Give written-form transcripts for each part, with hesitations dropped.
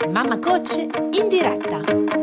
Mamma Coach in diretta.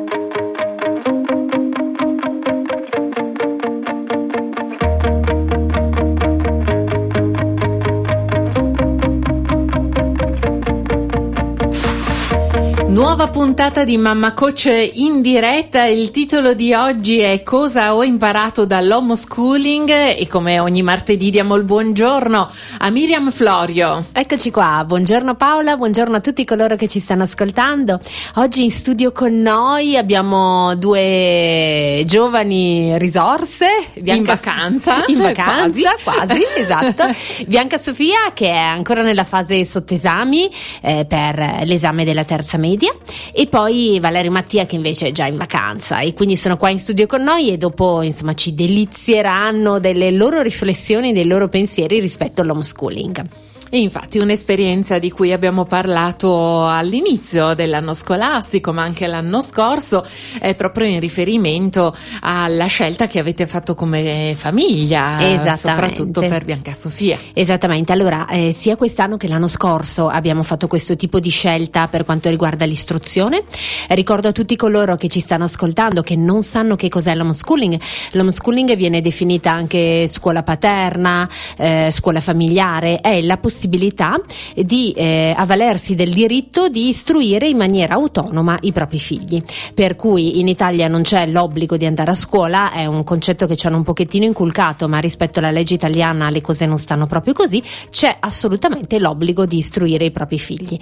Nuova puntata di Mamma Coach in diretta. Il titolo di oggi è Cosa ho imparato dall'homeschooling, e come ogni martedì diamo il buongiorno a Miriam Florio. Eccoci qua, buongiorno Paola, buongiorno a tutti coloro che ci stanno ascoltando. Oggi in studio con noi abbiamo due giovani risorse. In vacanza quasi, esatto. Bianca Sofia, che è ancora nella fase sotto esami per l'esame della terza media, e poi Valerio Mattia, che invece è già in vacanza, e quindi sono qua in studio con noi e dopo insomma ci delizieranno delle loro riflessioni, dei loro pensieri rispetto all'homeschooling. E infatti un'esperienza di cui abbiamo parlato all'inizio dell'anno scolastico, ma anche l'anno scorso, è proprio in riferimento alla scelta che avete fatto come famiglia, soprattutto per Bianca Sofia. Esattamente, allora sia quest'anno che l'anno scorso abbiamo fatto questo tipo di scelta per quanto riguarda l'istruzione. Ricordo a tutti coloro che ci stanno ascoltando che non sanno che cos'è l'homeschooling. L'homeschooling viene definita anche scuola paterna, scuola familiare, è la possibilità di avvalersi del diritto di istruire in maniera autonoma i propri figli, per cui in Italia non c'è l'obbligo di andare a scuola, è un concetto che ci hanno un pochettino inculcato, ma rispetto alla legge italiana le cose non stanno proprio così, c'è assolutamente l'obbligo di istruire i propri figli,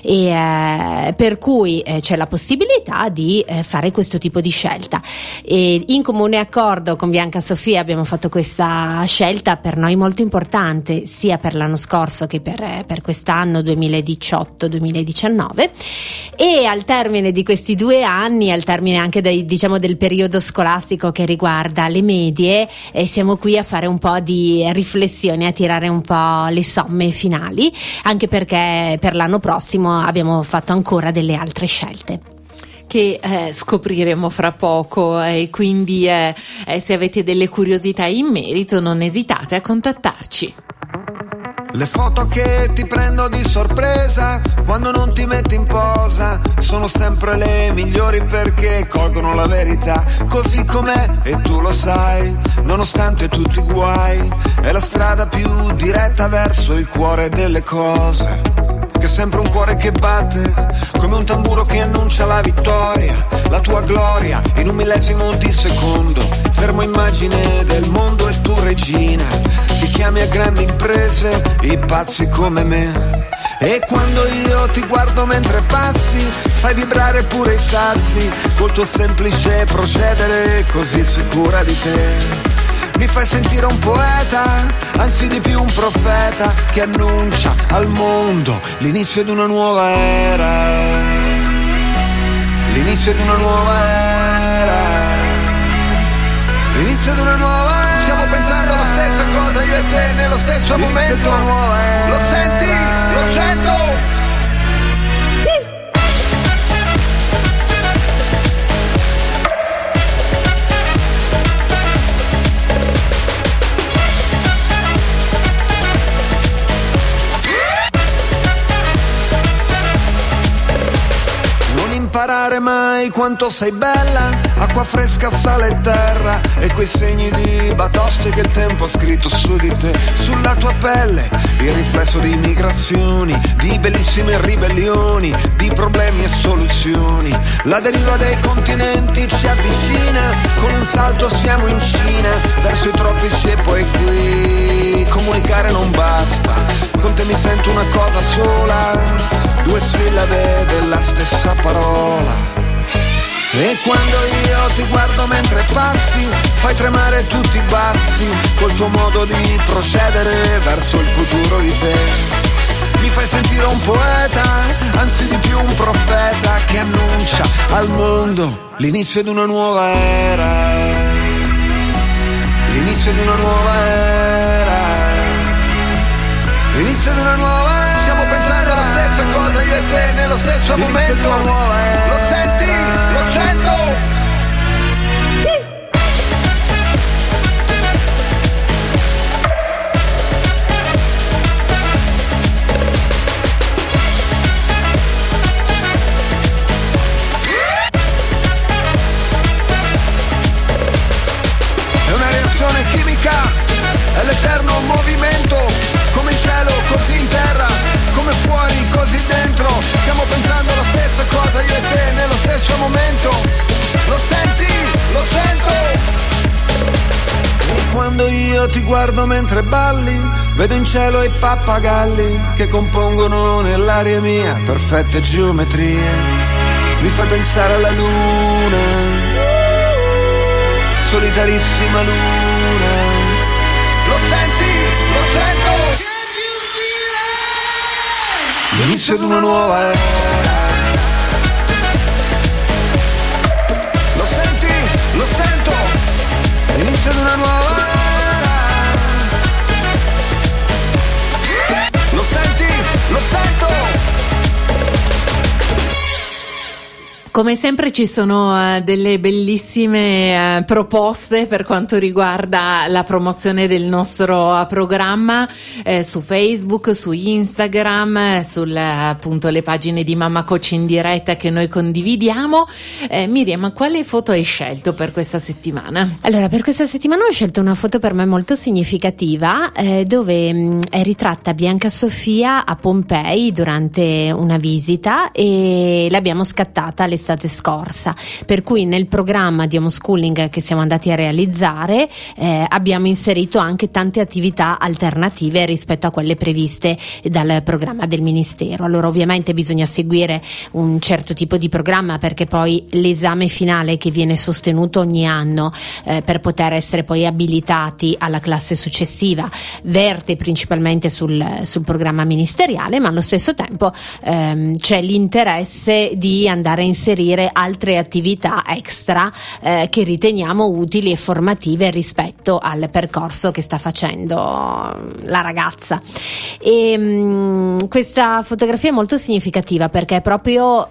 e per cui c'è la possibilità di fare questo tipo di scelta, e in comune accordo con Bianca Sofia abbiamo fatto questa scelta per noi molto importante, sia per l'anno scorso che per quest'anno 2018-2019, e al termine di questi 2 anni, al termine anche del periodo scolastico che riguarda le medie, siamo qui a fare un po' di riflessioni, a tirare un po' le somme finali, anche perché per l'anno prossimo abbiamo fatto ancora delle altre scelte che scopriremo fra poco, e quindi se avete delle curiosità in merito non esitate a contattarci. Le foto che ti prendo di sorpresa quando non ti metti in posa sono sempre le migliori, perché colgono la verità così com'è, e tu lo sai, nonostante tutti i guai. È la strada più diretta verso il cuore delle cose, che è sempre un cuore che batte come un tamburo che annuncia la vittoria, la tua gloria in un millesimo di secondo. Fermo immagine del mondo e tu regina, ti chiami a grandi imprese i pazzi come me. E quando io ti guardo mentre passi, fai vibrare pure i sassi col tuo semplice procedere, così sicura di te. Mi fai sentire un poeta, anzi di più un profeta, che annuncia al mondo l'inizio di una nuova era. L'inizio di una nuova era. L'inizio di una nuova era. Stiamo pensando alla stessa cosa io e te nello stesso momento. Di una nuova era. Lo senti? Lo sento! Imparare mai quanto sei bella, acqua fresca, sale e terra, e quei segni di batoste che il tempo ha scritto su di te, sulla tua pelle, il riflesso di migrazioni, di bellissime ribellioni, di problemi e soluzioni. La deriva dei continenti ci avvicina, con un salto siamo in Cina, verso i tropici e poi qui. Comunicare non basta, con te mi sento una cosa sola, 2 sillabe della stessa parola. E quando io ti guardo mentre passi, fai tremare tutti i bassi, col tuo modo di procedere verso il futuro di te. Mi fai sentire un poeta, anzi di più un profeta, che annuncia al mondo l'inizio di una nuova era. L'inizio di una nuova era. L'inizio di una nuova era. Stiamo pensando alla stessa cosa io e te nello stesso momento. Lo senti? Lo sento! guardo mentre balli, vedo in cielo i pappagalli che compongono nell'aria mia perfette geometrie. Mi fai pensare alla luna, solitarissima luna. Lo senti? Lo sento? L'inizio di una nuova era. Lo senti? Lo sento? L'inizio di una nuova era. Lo senti? Lo sento? Come sempre ci sono delle bellissime proposte per quanto riguarda la promozione del nostro programma su Facebook, su Instagram, sulle appunto le pagine di Mamma Coach in diretta che noi condividiamo. Miriam, quale foto hai scelto per questa settimana? Allora, per questa settimana ho scelto una foto per me molto significativa dove è ritratta Bianca Sofia a Pompei durante una visita e l'abbiamo scattata l'estate scorsa, per cui nel programma di homeschooling che siamo andati a realizzare abbiamo inserito anche tante attività alternative rispetto a quelle previste dal programma del Ministero. Allora ovviamente bisogna seguire un certo tipo di programma, perché poi l'esame finale che viene sostenuto ogni anno per poter essere poi abilitati alla classe successiva verte principalmente sul programma ministeriale, ma allo stesso tempo c'è l'interesse di andare a inserire altre attività extra che riteniamo utili e formative rispetto al percorso che sta facendo la ragazza. E questa fotografia è molto significativa perché è proprio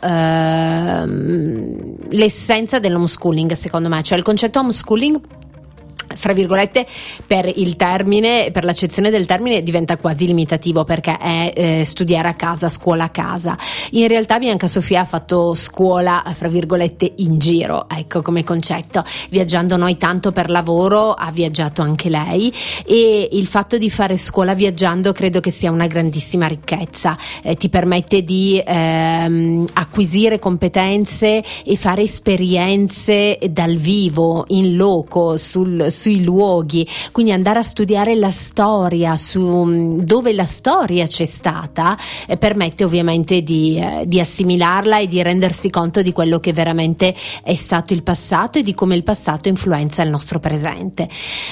l'essenza dell'homeschooling, secondo me, cioè il concetto homeschooling, fra virgolette, per il termine, per l'accezione del termine, diventa quasi limitativo, perché è studiare a casa, scuola a casa. In realtà Bianca Sofia ha fatto scuola, fra virgolette, in giro, ecco, come concetto. Viaggiando noi tanto per lavoro, ha viaggiato anche lei, e il fatto di fare scuola viaggiando credo che sia una grandissima ricchezza. Ti permette di acquisire competenze e fare esperienze dal vivo, in loco, sui luoghi, quindi andare a studiare la storia, su dove la storia c'è stata, permette ovviamente di assimilarla e di rendersi conto di quello che veramente è stato il passato e di come il passato influenza il nostro presente.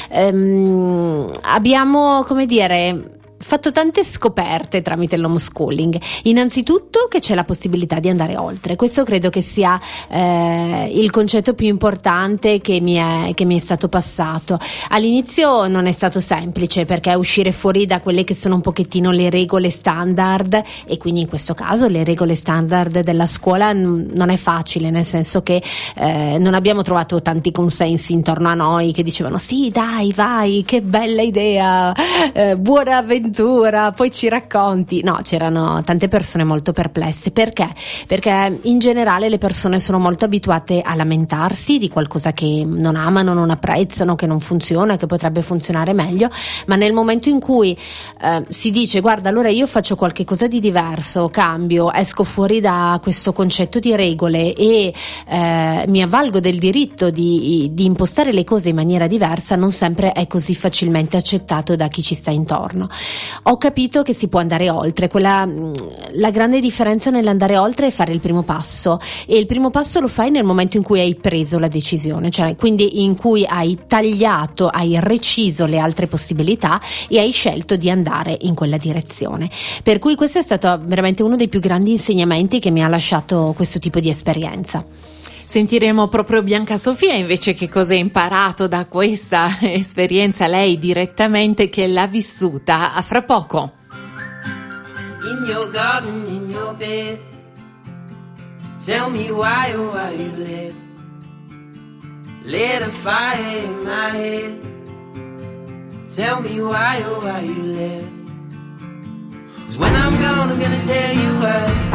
Abbiamo, come dire, fatto tante scoperte tramite l'homeschooling. Innanzitutto che c'è la possibilità di andare oltre. Questo credo che sia il concetto più importante che mi è stato passato. All'inizio non è stato semplice, perché uscire fuori da quelle che sono un pochettino le regole standard, e quindi in questo caso le regole standard della scuola, non è facile, nel senso che non abbiamo trovato tanti consensi intorno a noi che dicevano sì dai vai, che bella idea, buona avventura, poi ci racconti. No, c'erano tante persone molto perplesse. Perché? Perché in generale le persone sono molto abituate a lamentarsi di qualcosa che non amano, non apprezzano, che non funziona, che potrebbe funzionare meglio, ma nel momento in cui si dice guarda, allora io faccio qualche cosa di diverso, cambio, esco fuori da questo concetto di regole e mi avvalgo del diritto di impostare le cose in maniera diversa, non sempre è così facilmente accettato da chi ci sta intorno. Ho capito che si può andare oltre. La grande differenza nell'andare oltre è fare il primo passo, e il primo passo lo fai nel momento in cui hai preso la decisione, cioè quindi in cui hai tagliato, hai reciso le altre possibilità e hai scelto di andare in quella direzione. Per cui questo è stato veramente uno dei più grandi insegnamenti che mi ha lasciato questo tipo di esperienza. Sentiremo proprio Bianca Sofia invece che cosa ha imparato da questa esperienza lei direttamente, che l'ha vissuta. A fra poco. In your garden, in your bed, tell me why, oh why you lit a fire in my head. Tell me why, oh why you lit. 'Cause when I'm gone, I'm gonna tell you why.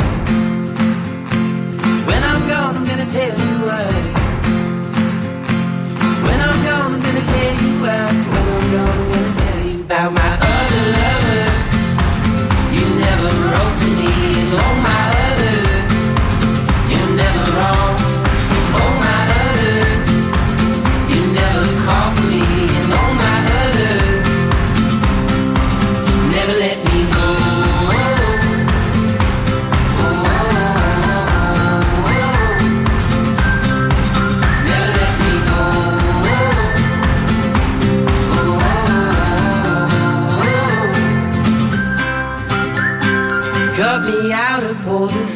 When I'm gone, I'm gonna tell you why. When I'm gone, I'm gonna tell you why. When I'm gone, I'm gonna tell you about my other lover. You never wrote to me, and oh my other, you're never wrong. Oh my other, you never called for me, and oh my other,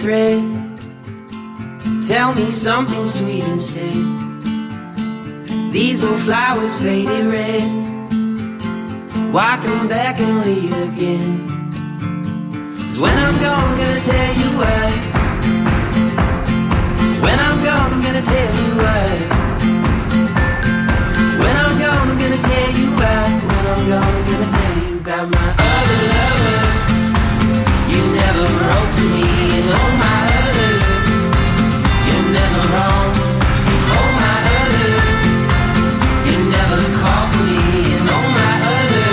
thread. Tell me something sweet instead. These old flowers faded red. Why come back and leave again? 'Cause when I'm gone, I'm gonna tell you why. When I'm gone, I'm gonna tell you why. When I'm gone, I'm gonna tell you why. When I'm gone, I'm gonna tell you about my other lover. You never wrote to me, and oh my other, you're never wrong. Oh my other, you never call for me, and oh my other,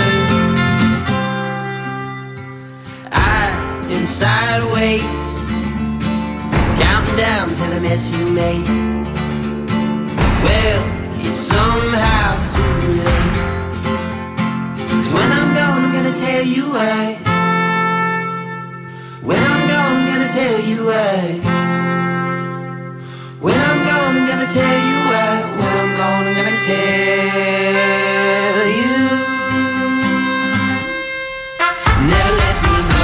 I am sideways, counting down to the mess you made. Well, it's somehow too late. 'Cause when I'm gone, I'm gonna tell you why. When I'm gone, I'm gonna tell you why. When I'm gone, I'm gonna tell you why. When I'm gone, I'm gonna tell you. Never let me go.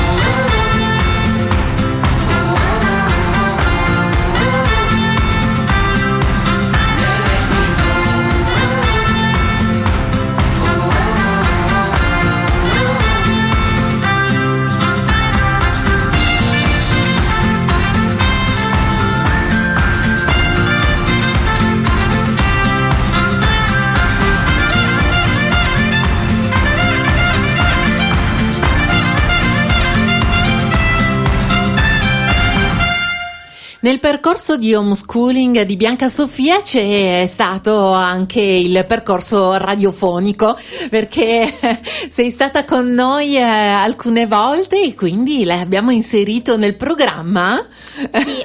Nel percorso di homeschooling di Bianca Sofia c'è stato anche il percorso radiofonico, perché sei stata con noi alcune volte e quindi l'abbiamo inserito nel programma. Sì.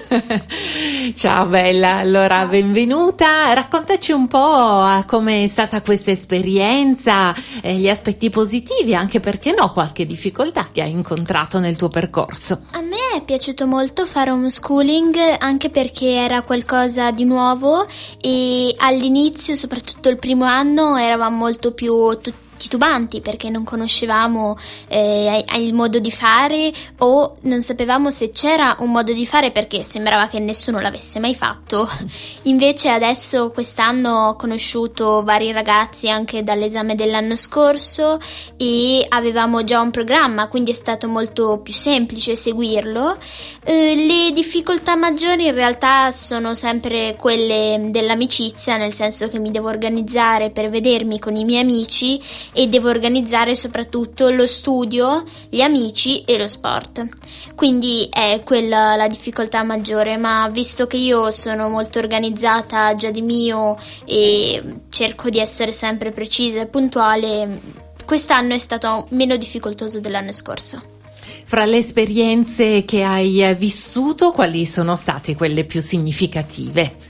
Ciao bella, allora ciao. Benvenuta, raccontaci un po' come è stata questa esperienza, gli aspetti positivi, anche perché no, qualche difficoltà che hai incontrato nel tuo percorso. A me è piaciuto molto fare homeschooling, anche perché era qualcosa di nuovo e all'inizio, soprattutto il primo anno, eravamo molto più titubanti perché non conoscevamo il modo di fare o non sapevamo se c'era un modo di fare, perché sembrava che nessuno l'avesse mai fatto. Invece adesso quest'anno ho conosciuto vari ragazzi anche dall'esame dell'anno scorso e avevamo già un programma, quindi è stato molto più semplice seguirlo. Le difficoltà maggiori in realtà sono sempre quelle dell'amicizia, nel senso che mi devo organizzare per vedermi con i miei amici e devo organizzare soprattutto lo studio, gli amici e lo sport. Quindi è quella la difficoltà maggiore, ma visto che io sono molto organizzata già di mio e cerco di essere sempre precisa e puntuale, quest'anno è stato meno difficoltoso dell'anno scorso. Fra le esperienze che hai vissuto, quali sono state quelle più significative?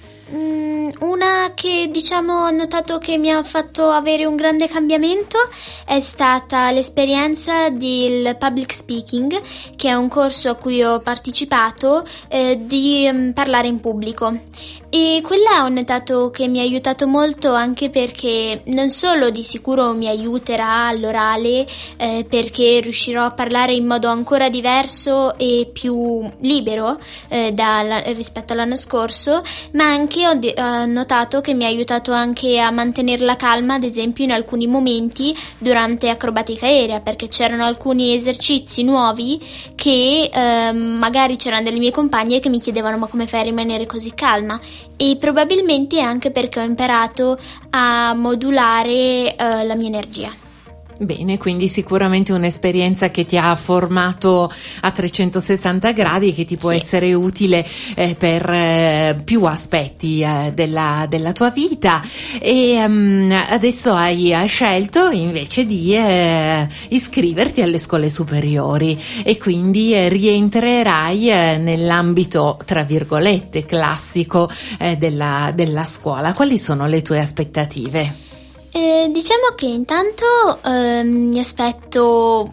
Una che ho notato che mi ha fatto avere un grande cambiamento è stata l'esperienza del public speaking, che è un corso a cui ho partecipato, di parlare in pubblico. E quella ho notato che mi ha aiutato molto, anche perché non solo di sicuro mi aiuterà all'orale, perché riuscirò a parlare in modo ancora diverso e più libero rispetto all'anno scorso, ma anche ho notato che mi ha aiutato anche a mantenere la calma, ad esempio in alcuni momenti durante acrobatica aerea, perché c'erano alcuni esercizi nuovi che magari c'erano delle mie compagne che mi chiedevano: ma come fai a rimanere così calma? E probabilmente anche perché ho imparato a modulare la mia energia. Bene, quindi sicuramente un'esperienza che ti ha formato a 360 gradi e che ti può essere utile per più aspetti della tua vita. E adesso hai scelto invece di iscriverti alle scuole superiori e quindi rientrerai nell'ambito, tra virgolette, classico della scuola. Quali sono le tue aspettative? Diciamo che intanto mi aspetto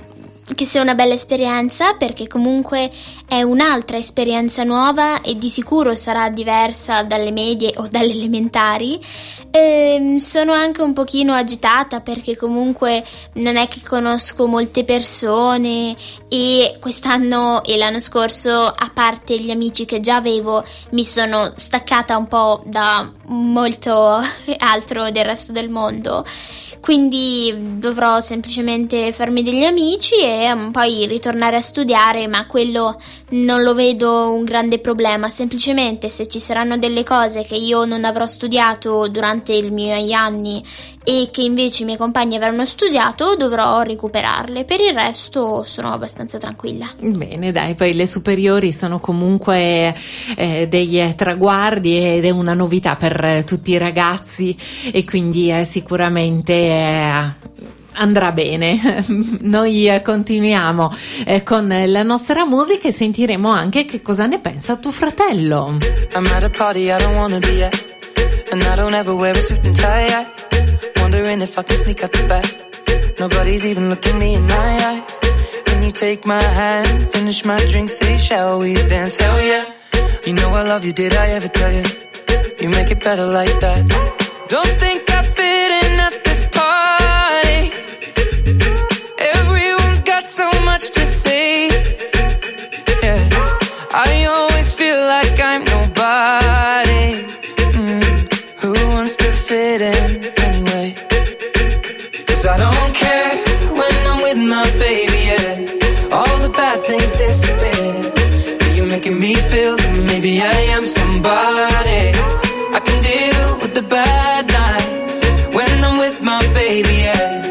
che sia una bella esperienza, perché comunque è un'altra esperienza nuova e di sicuro sarà diversa dalle medie o dalle elementari. Sono anche un pochino agitata perché comunque non è che conosco molte persone e quest'anno e l'anno scorso, a parte gli amici che già avevo, mi sono staccata un po' da molto altro del resto del mondo. Quindi dovrò semplicemente farmi degli amici e poi ritornare a studiare, ma quello non lo vedo un grande problema. Semplicemente se ci saranno delle cose che io non avrò studiato durante i miei anni e che invece i miei compagni avranno studiato, dovrò recuperarle. Per il resto sono abbastanza tranquilla. Bene, dai, poi le superiori sono comunque dei traguardi ed è una novità per tutti i ragazzi e quindi sicuramente andrà bene. Noi continuiamo con la nostra musica e sentiremo anche che cosa ne pensa tuo fratello. I'm at a party I don't wanna be at, and I don't ever wear a suit and tie yet. Wondering if I can sneak out the back. Nobody's even looking me in my eyes. When you take my hand, finish my drink, say shall we dance? Hell yeah. You know I love you, did I ever tell you? You make it better like that. Don't think I fit in at this party. Everyone's got so much to say. Yeah, I always feel like I'm nobody. Who wants to fit in anyway? 'Cause I don't care when I'm with my baby, yeah. All the bad things disappear. You're making me feel that maybe I am somebody. I can deal with the bad nights when I'm with my baby, yeah.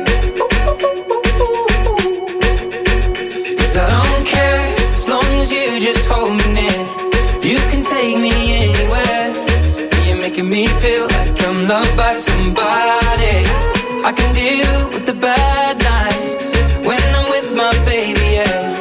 'Cause I don't care as long as you just hold me near. You can take me anywhere. You're making me feel like I'm loved by somebody. I can deal with the bad nights when I'm with my baby, yeah.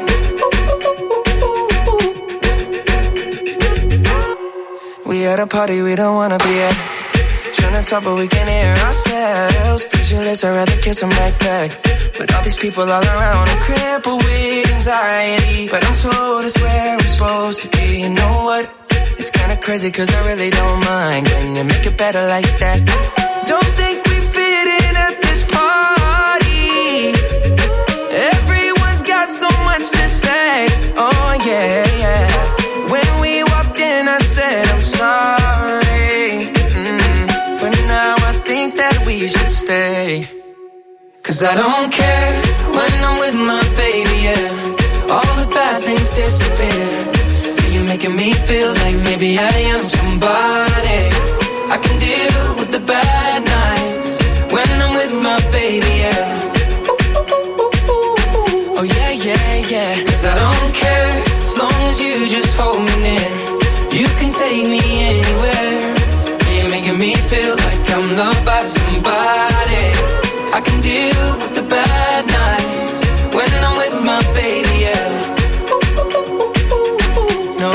We at a party we don't wanna be at. Trying to talk but we can't hear ourselves. Pictureless, I'd rather kiss them right back. But all these people all around, I'm crippled with anxiety. But I'm told it's where I'm supposed to be. You know what? It's kinda crazy 'cause I really don't mind. Can you make it better like that? Don't think we fit in at this party. Everyone's got so much to say. Oh yeah, yeah. When we walked in I said I'm sorry, but now I think that we should stay. 'Cause I don't care when I'm with my baby, yeah. All the bad things disappear. You're making me feel like maybe I am somebody. I can deal with the bad nights when I'm with my baby, yeah. Oh yeah, yeah, yeah. 'Cause I don't care as long as you just hold me near. You can take me anywhere. You're making me feel like I'm loved by somebody. I can deal with the bad nights when I'm with my baby, yeah. No,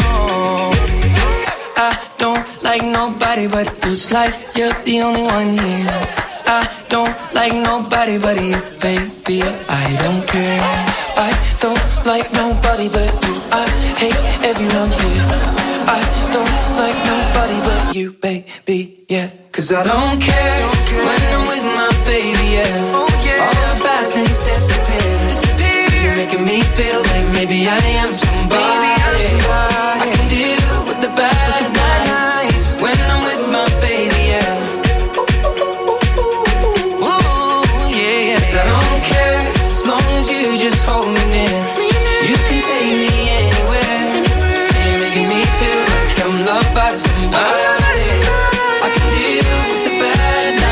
I don't like nobody but you. It's like you're the only one here. I don't like nobody but you, baby. I don't care. I don't like nobody but you. I hate everyone here. I don't like nobody but you, baby, yeah. 'Cause I don't care when I'm with my baby, yeah. Oh yeah. All the bad things disappear. You're making me feel like maybe I am somebody. I can deal with the bad nights when I'm with my baby, yeah. Ooh, yeah, yeah. 'Cause I don't care as long as you just hold me near. You can take me anywhere. You're making me feel like I'm loved by somebody. I can deal with the bad nights.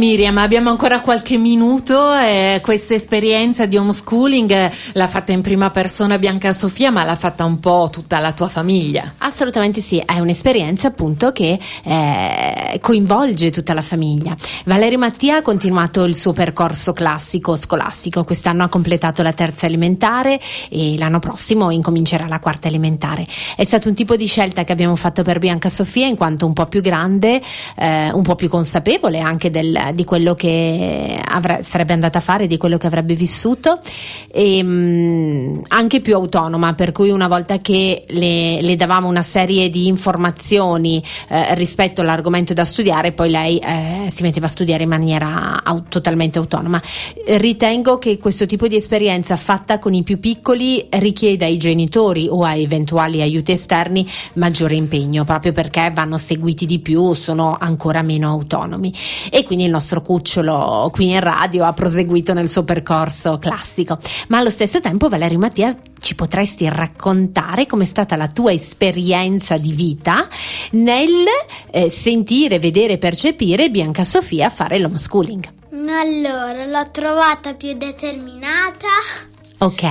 Miriam, abbiamo ancora qualche minuto. Questa esperienza di homeschooling l'ha fatta in prima persona Bianca Sofia, ma l'ha fatta un po' tutta la tua famiglia. Assolutamente sì, è un'esperienza appunto che coinvolge tutta la famiglia. Valerio Mattia ha continuato il suo percorso classico scolastico, quest'anno ha completato la terza elementare e l'anno prossimo incomincerà la quarta elementare. È stato un tipo di scelta che abbiamo fatto per Bianca Sofia in quanto un po' più grande, un po' più consapevole anche di quello che sarebbe andata a fare, di quello che avrebbe vissuto, e anche più autonoma, per cui una volta che le davamo una serie di informazioni rispetto all'argomento da studiare, poi lei si metteva a studiare in maniera totalmente autonoma. Ritengo che questo tipo di esperienza fatta con i più piccoli richieda ai genitori o a eventuali aiuti esterni maggiore impegno, proprio perché vanno seguiti di più, sono ancora meno autonomi, e quindi il nostro cucciolo qui in radio ha proseguito nel suo percorso classico. Ma allo stesso tempo, Valerio Mattia, ci potresti raccontare com'è stata la tua esperienza di vita nel sentire, vedere, percepire Bianca Sofia fare l'homeschooling? Allora, l'ho trovata più determinata. Ok.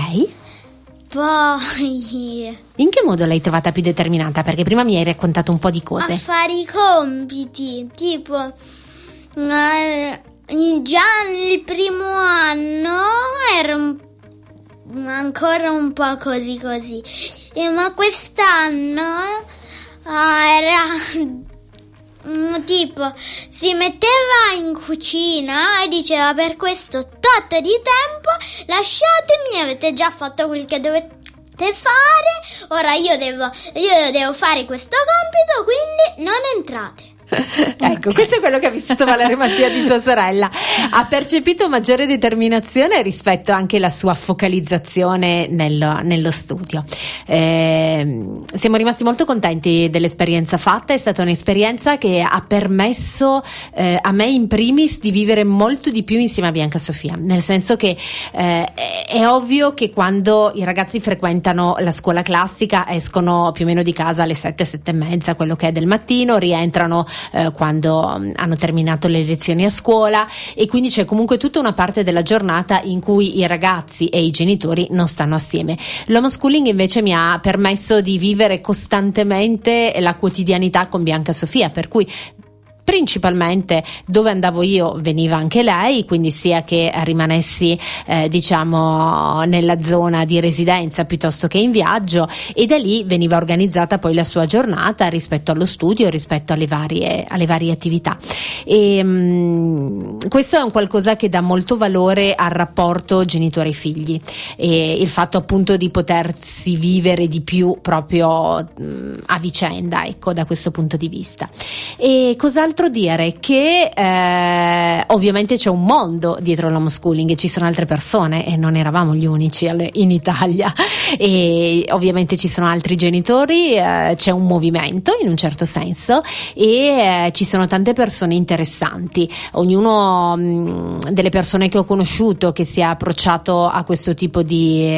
Poi in che modo l'hai trovata più determinata? Perché prima mi hai raccontato un po' di cose. a fare i compiti, tipo già nel primo anno ero ancora un po' così, ma quest'anno era tipo si metteva in cucina e diceva: per questo tot di tempo lasciatemi, avete già fatto quel che dovete fare, ora io devo fare questo compito, quindi non entrate. Ecco, questo è quello che ha vissuto Valerio Mattia di sua sorella. Ha percepito maggiore determinazione rispetto anche alla sua focalizzazione nello studio. Siamo rimasti molto contenti dell'esperienza fatta. È stata un'esperienza che ha permesso a me in primis di vivere molto di più insieme a Bianca Sofia, nel senso che è ovvio che quando i ragazzi frequentano la scuola classica escono più o meno di casa alle 7:30, quello che è del mattino, rientrano quando hanno terminato le lezioni a scuola, e quindi c'è comunque tutta una parte della giornata in cui i ragazzi e i genitori non stanno assieme. L'homeschooling invece mi ha permesso di vivere costantemente la quotidianità con Bianca Sofia, per cui principalmente dove andavo io veniva anche lei, quindi sia che rimanessi diciamo nella zona di residenza piuttosto che in viaggio, e da lì veniva organizzata poi la sua giornata rispetto allo studio, rispetto alle varie attività, e questo è un qualcosa che dà molto valore al rapporto genitore-figli, e il fatto appunto di potersi vivere di più proprio a vicenda, ecco, da questo punto di vista. E cos'altro dire? Che ovviamente c'è un mondo dietro l'homeschooling, ci sono altre persone e non eravamo gli unici in Italia, e ovviamente ci sono altri genitori, c'è un movimento in un certo senso, e ci sono tante persone interessanti. Ognuno delle persone che ho conosciuto che si è approcciato a questo tipo di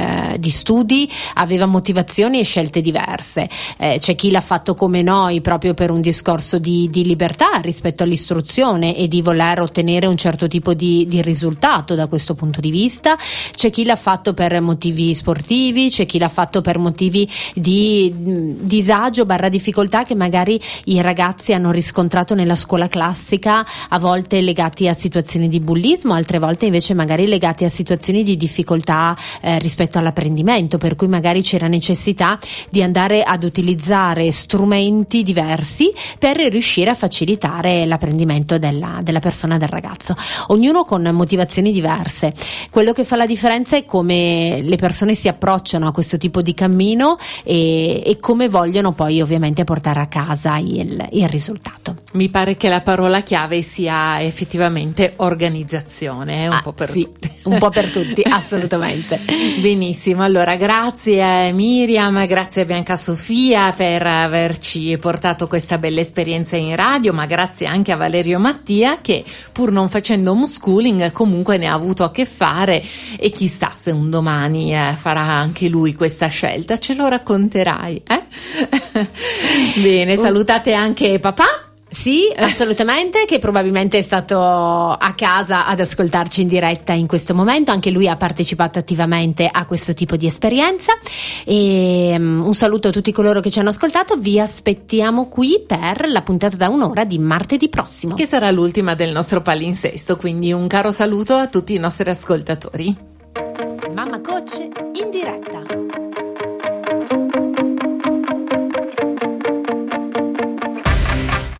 studi aveva motivazioni e scelte diverse. C'è chi l'ha fatto come noi proprio per un discorso di libertà rispetto all'istruzione e di voler ottenere un certo tipo di risultato da questo punto di vista. C'è chi l'ha fatto per motivi sportivi, c'è chi l'ha fatto per motivi di disagio / difficoltà che magari i ragazzi hanno riscontrato nella scuola classica, a volte legati a situazioni di bullismo, altre volte invece magari legati a situazioni di difficoltà rispetto all'apprendimento, per cui magari c'era necessità di andare ad utilizzare strumenti diversi per riuscire a facilitare l'apprendimento della persona, del ragazzo, ognuno con motivazioni diverse. Quello che fa la differenza è come le persone si approcciano a questo tipo di cammino e come vogliono poi ovviamente portare a casa il risultato. Mi pare che la parola chiave sia effettivamente organizzazione, un po' per tutti. Un po' per tutti, assolutamente. Benissimo, allora grazie Miriam, grazie a Bianca Sofia per averci portato questa bella esperienza in radio, ma grazie anche a Valerio Mattia che, pur non facendo homeschooling, comunque ne ha avuto a che fare, e chissà se un domani farà anche lui questa scelta, ce lo racconterai, eh? Bene, salutate anche papà. Sì, assolutamente, che probabilmente è stato a casa ad ascoltarci in diretta in questo momento. Anche lui ha partecipato attivamente a questo tipo di esperienza. E un saluto a tutti coloro che ci hanno ascoltato. Vi aspettiamo qui per la puntata da un'ora di martedì prossimo, che sarà l'ultima del nostro palinsesto, quindi un caro saluto a tutti i nostri ascoltatori. Mamma Coach in diretta.